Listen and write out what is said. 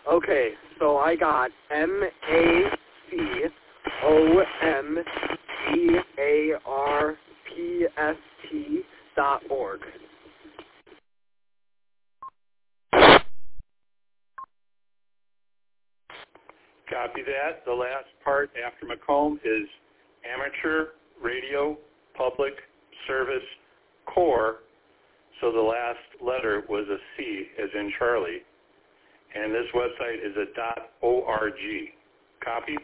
Okay, so I got MACOMGARPST.org. Copy that. The last part after Macomb is Amateur Radio Public Service Corps. So the last letter was a C, as in Charlie. And this website is a .org. Copy?